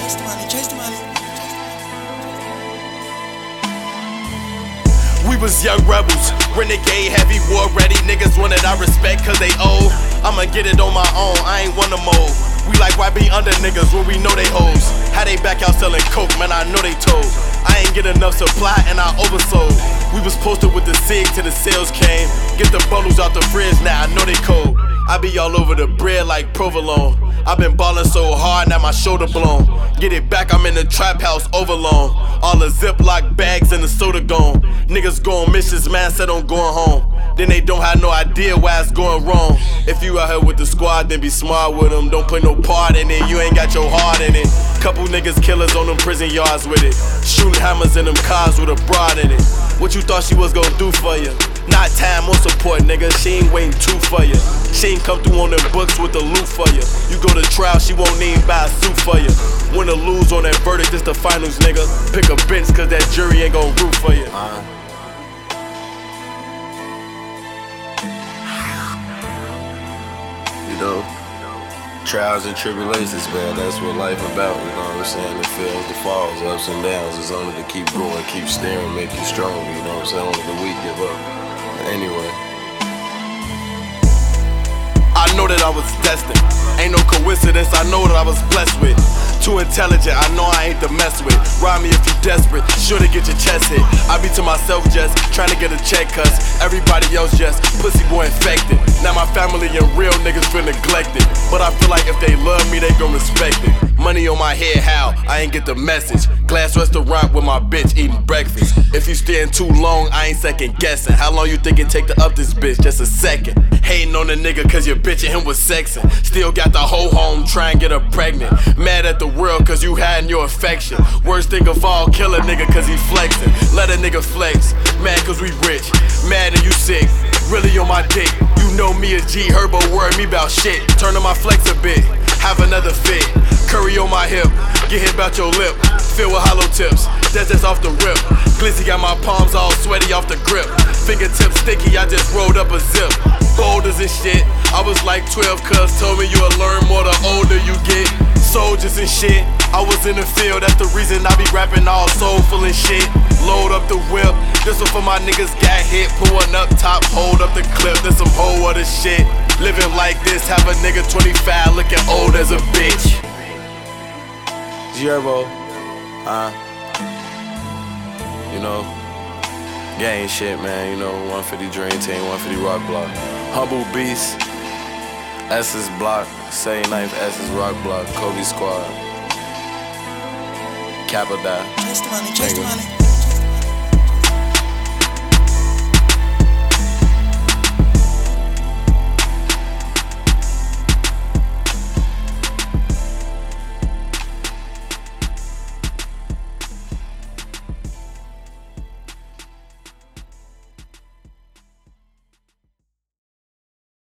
Chase the money, chase the money. We was young rebels, renegade, heavy war ready. Niggas wanted our respect cause they owe. I'ma get it on my own, I ain't wanna mold. We like YB under niggas when we know they hoes. How they back out selling coke, man, I know they told. I ain't get enough supply and I oversold. We was posted with the SIG till the sales came. Get the bundles out the fridge, now I know they cold. I be all over the bread like provolone. I been ballin' so hard, now my shoulder blown. Get it back, I'm in the trap house overloan. All the Ziploc bags and the soda gone. Niggas going missions, man, said I'm going home. Then they don't have no idea why it's going wrong. If you out here with the squad, then be smart with them. Don't play no part in it, you ain't got your heart in it. Couple niggas killers on them prison yards with it. Shooting hammers in them cars with a broad in it. What you thought she was gonna do for you? Not time or support, nigga, she ain't waiting too for you. She ain't come through on them books with the loot for you. You go to trial, she won't even buy a suit for you. Win or lose on that verdict, it's the finals, nigga. Pick a bench, cause that jury ain't gon' root for you. You know, trials and tribulations, man, that's what life about, you know what I'm saying? The fails, the falls, ups and downs. It's only to keep going, keep staring, make you stronger, you know what I'm saying? Only the weak give up. Anyway. I know that I was destined. Ain't no coincidence, I know that I was blessed with. Too intelligent, I know I ain't to mess with. Rob me if you desperate, sure to get your chest hit. I be to myself just trying to get a check, cause everybody else just pussy boy infected. Now my family and real niggas feel neglected, but I feel like if they love me, they gon' respect it. Money on my head, how? I ain't get the message. Glass restaurant with my bitch eating breakfast. If you stand too long, I ain't second guessing. How long you think it take to up this bitch? Just a second. Hating on the nigga cause your bitch and him was sexing. Still got the whole home, try and get her pregnant. Mad at the world cause you had your affection. Worst thing of all, kill a nigga cause he flexing. Let a nigga flex, mad cause we rich. Mad and you sick, really on my dick. You know me as G Herbo, worry me about shit. Turn on my flex a bit, have another fit. Curry on my hip, get hit about your lip. Filled with hollow tips, that's just off the rip. Glizzy got my palms all sweaty off the grip. Fingertips sticky, I just rolled up a zip. Boulders and shit, I was like 12 cuz told me you'll learn more the older you get. Soldiers and shit, I was in the field, that's the reason I be rapping all soulful and shit. Load up the whip, this one for my niggas got hit. Put one up top, hold up the clip, this some whole other shit. Living like this, have a nigga 25 looking old as a bitch. Gerbo, you know, gang shit, man, you know, 150 Dream Team, 150 Rock Block. Humble Beast, S's Block, Say Knife, S's Rock Block, Kobe Squad, Kappa Die. Chase the money, chase the money.